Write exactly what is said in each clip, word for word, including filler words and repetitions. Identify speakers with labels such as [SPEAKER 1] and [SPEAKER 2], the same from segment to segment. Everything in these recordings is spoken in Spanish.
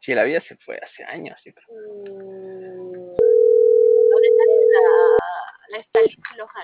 [SPEAKER 1] Sí, la vida se fue hace años, sí.
[SPEAKER 2] Mm, ¿dónde está la, la está Lindsay Lohan?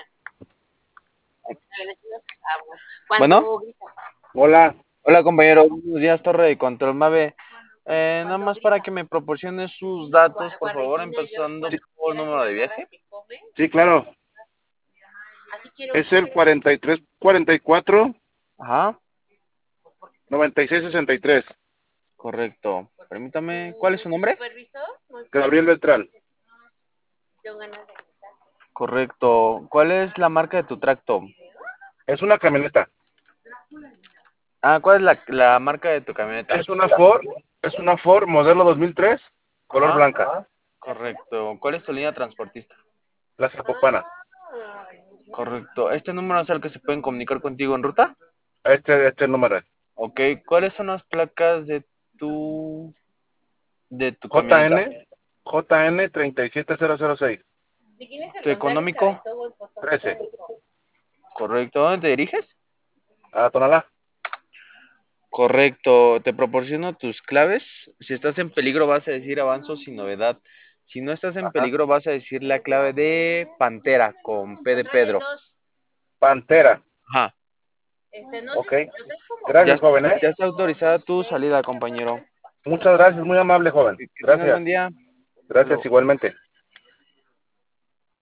[SPEAKER 2] Ah, bueno.
[SPEAKER 1] Bueno,
[SPEAKER 2] Cuando grita,
[SPEAKER 3] Hola,
[SPEAKER 1] hola compañero, buenos días, Torre de Control Mave. Eh, nada
[SPEAKER 2] cuando
[SPEAKER 1] más para
[SPEAKER 2] grita.
[SPEAKER 1] que me proporcione sus datos, por
[SPEAKER 2] Cuando
[SPEAKER 1] favor,
[SPEAKER 2] Gina George,
[SPEAKER 1] empezando
[SPEAKER 2] cuando
[SPEAKER 1] por
[SPEAKER 2] quiera
[SPEAKER 1] número de
[SPEAKER 2] comer
[SPEAKER 1] viaje.
[SPEAKER 2] que come,
[SPEAKER 3] sí, claro.
[SPEAKER 2] así quiero.
[SPEAKER 3] Es el cuarenta y tres, cuarenta y cuatro,
[SPEAKER 1] Ajá,
[SPEAKER 3] noventa y seis, sesenta y tres.
[SPEAKER 1] correcto. Permítame, ¿cuál es su nombre?
[SPEAKER 2] Supervisor, muy
[SPEAKER 3] Gabriel Beltrán.
[SPEAKER 2] tengo ganas de gritar.
[SPEAKER 1] Correcto. ¿Cuál es la marca de tu tracto?
[SPEAKER 3] Es una camioneta.
[SPEAKER 1] Ah, ¿cuál es la, la marca de tu camioneta?
[SPEAKER 3] Es una Ford, es una Ford modelo dos mil tres, color
[SPEAKER 1] Ajá,
[SPEAKER 3] blanca.
[SPEAKER 1] correcto. ¿Cuál es tu línea transportista?
[SPEAKER 3] La Zapopana.
[SPEAKER 1] Correcto. ¿Este número es el que se pueden comunicar contigo en ruta?
[SPEAKER 3] Este, este número es
[SPEAKER 1] Ok, ¿cuáles son las placas de tu de tu
[SPEAKER 3] J
[SPEAKER 1] camioneta?
[SPEAKER 3] N, J N treinta y siete mil seis.
[SPEAKER 2] ¿De quién es el
[SPEAKER 1] ¿Tu
[SPEAKER 2] González que
[SPEAKER 1] económico?
[SPEAKER 2] aventó el botón?
[SPEAKER 3] trece.
[SPEAKER 1] Correcto. ¿Dónde te diriges?
[SPEAKER 3] A Tonalá.
[SPEAKER 1] Correcto. Te proporciono tus claves. Si estás en peligro vas a decir avanzo sin novedad. Si no estás en
[SPEAKER 3] Ajá.
[SPEAKER 1] peligro vas a decir la clave de Pantera con P de
[SPEAKER 2] Trae
[SPEAKER 1] Pedro.
[SPEAKER 2] dos.
[SPEAKER 3] Pantera.
[SPEAKER 1] Ajá.
[SPEAKER 2] Este, no sé
[SPEAKER 3] Ok.
[SPEAKER 2] si lo traes como
[SPEAKER 1] Ya,
[SPEAKER 3] Gracias, joven, ¿eh?
[SPEAKER 1] ya está autorizada tu salida, compañero.
[SPEAKER 3] Muchas gracias, muy amable, joven.
[SPEAKER 1] Que, que tengas buen
[SPEAKER 3] Gracias.
[SPEAKER 1] día. Hasta
[SPEAKER 3] Gracias
[SPEAKER 1] luego.
[SPEAKER 3] igualmente.